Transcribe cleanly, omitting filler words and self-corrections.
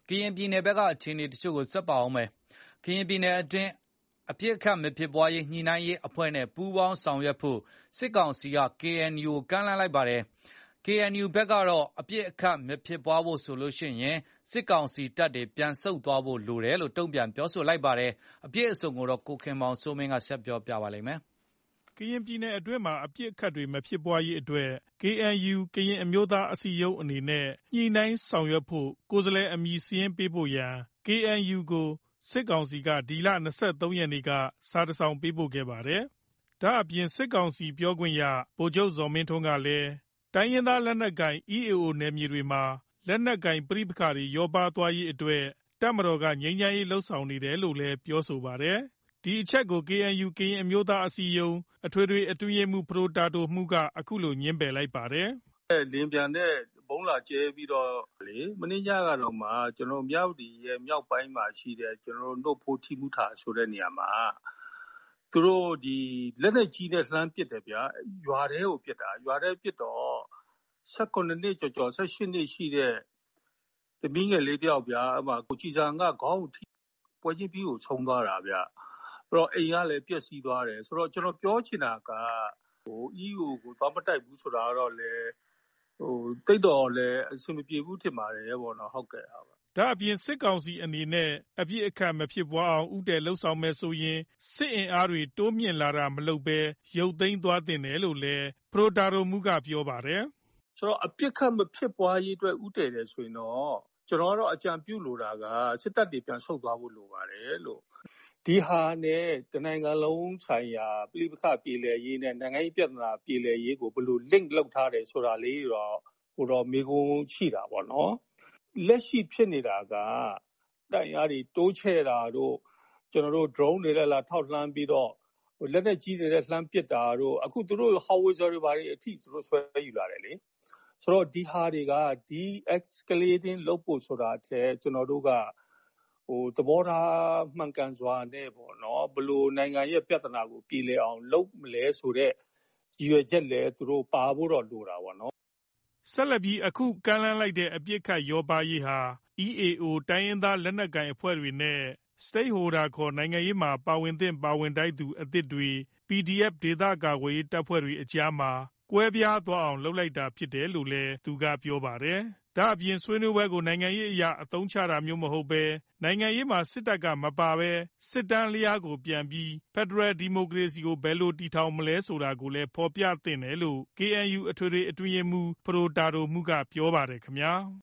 ကရင်ပြည်နယ်ဘက်ကအခြေအနေတချို့ကိုဆက်ပါအောင်မယ်။ ကရင်ပြည်နယ်အတွင်းအပြစ်အခတ်မဖြစ်ပွားရေးညှိနှိုင်းရေးအဖွဲ့နဲ့ပူးပေါင်းဆောင်ရွက်ဖို့စစ်ကောင်စီက KNU ကိုကမ်းလှမ်းလိုက်ပါတယ်။ KNU ဘက်ကတော့အပြစ်အခတ်မဖြစ်ပွားဖို့ဆိုရင်စစ်ကောင်စီတပ်တွေပြန်ဆုတ်သွားဖို့လိုတယ်လို့တုံ့ပြန်ပြောဆိုလိုက်ပါတယ်။ အပြည့်အစုံကိုကိုခင်မောင်စိုးမင်းကပြောပြပါမယ်။ ကရင်ပြည်နယ်အတွင်းမှာအပစ်အခတ်တွေမဖြစ်ပွားရေးအတွက် KNU ကရင်အမျိုးသားအစည်းအရုံးအနေနဲ့ ညှိနှိုင်းဆောင်ရွက်ဖို့ကိုယ်စားလှယ်အမည်စာရင်းပေးပို့ရန် KNU ကိုစစ်ကောင်စီက ဒီလ ၂၃ ရက်နေ့က စာတစ်စောင်ပေးပို့ခဲ့ပါတယ်။ ဒါ့အပြင်စစ်ကောင်စီပြောခွင့်ရ ဗိုလ်ချုပ်ဇော်မင်းထွန်းကလည်း တိုင်းရင်းသားလက်နက်ကိုင် EAO နယ်မြေတွေမှာ လက်နက်ကိုင်ပဋိပက္ခတွေလျော့ပါးသွားရေးအတွက် တပ်မတော်က ငြိမ်းချမ်းရေးလုပ်ဆောင်နေတယ်လို့လည်းပြောဆိုပါတယ်။ ဒီအချက်ကို KNU ကရင်အမျိုးသားအစည်းအရုံး အထွေထွေအတွင်းရေးမှူး ပဒိုတာဒိုမှုးက အခုလို ငြင်းပယ်လိုက်ပါတယ်။ "လေယာဉ်ပျံနဲ့ဗုံးလာကြဲပြီးတော့မနေ့ညကတောင်မှမြဝတီရဲ့မြောက်ပိုင်းမှာရှိတဲ့နို့ဖိုးထီးမူထာဆိုတဲ့နေရာမှာသူတို့လက်နက်ကြီးနဲ့လှမ်းပစ်တယ်ဗျာ။ရွာထဲကိုပစ်တာ။ရွာထဲပစ်တော့17 နှစ်ကျော်ကျော်18နှစ်ရှိတဲ့သမီးငယ်လေးတယောက်ဗျာ။ကျည်ဆံကခေါင်းကိုထိပွဲချင်းပြီးကိုဆုံးသွားတာဗျ။အဲ့တော့အိမ်ကလည်းပျက်စီးသွားတယ်ဆိုတော့ကျွန်တော်ပြောချင်တာကEAO ကိုသွားမတိုက်ဘူးဆိုတာကတော့လည်းသိပ်တော့လည်းအဆင်မပြေဘူးထင်ပါတယ်ပေါ့နော်ဟုတ်ကဲ့။ " ဒါ့အပြင်စစ်ကောင်စီအနေနဲ့အပစ်အခတ်မဖြစ်ပွားအောင်ဦးတည်လုပ်ဆောင်မယ်ဆိုရင် စစ်အင်အားတွေတိုးမြှင့်လာတာမလုပ်ဘဲ ရုပ်သိမ်းသွားသင့်တယ်လို့လည်း ပဒိုတာဒိုမှုးကပြောပါတယ်။ "ဆိုတော့အပစ်အခတ်မဖြစ်ပွားရေးအတွက်ဦးတည်တယ်ဆိုရင်တော့ကျွန်တော်ကတော့အကြံပြုလိုတာကစစ်တပ်တွေပြန်ဆုတ်သွားဖို့လိုပါတယ်လို့။ဒီဟာနဲ့တနိုင်ငံလုံးဆိုင်ရာပဋိပက္ခပြေလည်ရေးနဲ့နိုင်ငံရေးပြဿနာပြေလည်ရေးကိုဘယ်လို link လုပ်ထားတယ်ဆိုတာလေးတော့မေးခွန်းရှိတာပေါ့နော်။လက်ရှိဖြစ်နေတာကတပ်အင်အားတွေတိုးချဲ့တာတို့drone တွေနဲ့လာထောက်လှမ်းပြီးတော့လက်နက်ကြီးတွေနဲ့လှမ်းပစ်တာတို့အခုသူတို့ howitzer တွေဘာတွေအထိသူတို့ဆွဲယူလာတယ်လေ။ဆိုတော့ဒီဟာတွေက de-escalating လုပ်ဖို့ဆိုတာထက်ကျွန်တော်တို့ကသဘောထားမှန်ကန်စွာနဲ့ပေါ့နော်ဘယ်လိုနိုင်ငံရဲ့ပြဿနာကိုပြေလည်အောင်လုပ်မလဲဆိုတဲ့ရည်ရွယ်ချက်လည်းသူတို့ပါဖို့တော့လိုတာပေါ့နော် " ဆက်လက်ပြီးအခုကမ်းလှမ်းလိုက်တဲ့အပစ်အခတ်လျော့ပါးရေးဟာ EAO တိုင်းရင်းသားလက်နက်ကိုင်အဖွဲ့တွေနဲ့ Stakeholder ခေါ် နိုင်ငံရေးမှာပါဝင်သင့်ပါဝင်ထိုက်သူအသစ်တွေ PDF ဒေသကာကွယ်ရေးတပ်ဖွဲ့တွေအကြားမှာ ကွဲပြားသွားအောင်လုပ်လိုက်တာဖြစ်တယ်လို့လည်းသူကပြောပါတယ်။ ဒါ့အပြင်ဆွေးနွေးပွဲကိုနိုင်ငံရေးအရအသုံးချတာမျိုးမဟုတ်ဘဲ နိုင်ငံရေးမှာစစ်တပ်ကမပါဘဲ စစ်တန်းလျားကိုပြန်ပြီး ဖက်ဒရယ်ဒီမိုကရေစီကိုဘယ်လိုတည်ထောင်မလဲဆိုတာကိုလည်းဖော်ပြသင့်တယ်လို့ KNU အထွေထွေအတွင်းရေးမှူး ပဒိုတာဒိုမှုးကပြောပါတယ်ခင်ဗျာ။